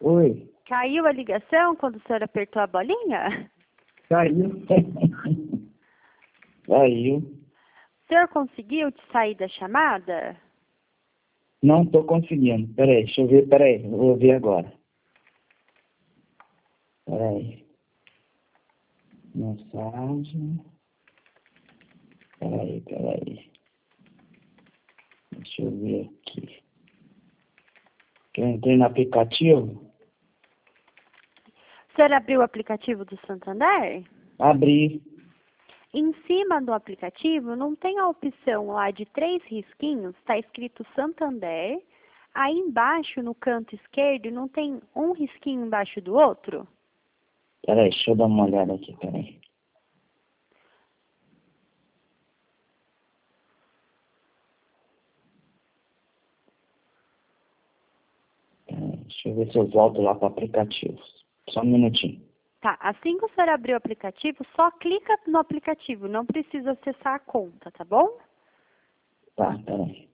Oi, Caiu a ligação quando o senhor apertou a bolinha? caiu. Caiu. O senhor conseguiu sair da chamada? Não estou conseguindo. Peraí, deixa eu ver. Peraí, eu vou ver agora. Peraí. Mensagem. Peraí. Deixa eu ver aqui. Eu entrei no aplicativo. O senhor abriu o aplicativo do Santander? Abri. Em cima do aplicativo não tem a opção lá de 3 risquinhos, está escrito Santander. Aí embaixo, no canto esquerdo, não tem um risquinho embaixo do outro? Peraí, deixa eu dar uma olhada aqui. Peraí. Deixa eu ver se eu volto lá para aplicativos. Só um minutinho. Tá, assim que o senhor abrir o aplicativo, só clica no aplicativo, não precisa acessar a conta, tá bom? Tá, peraí.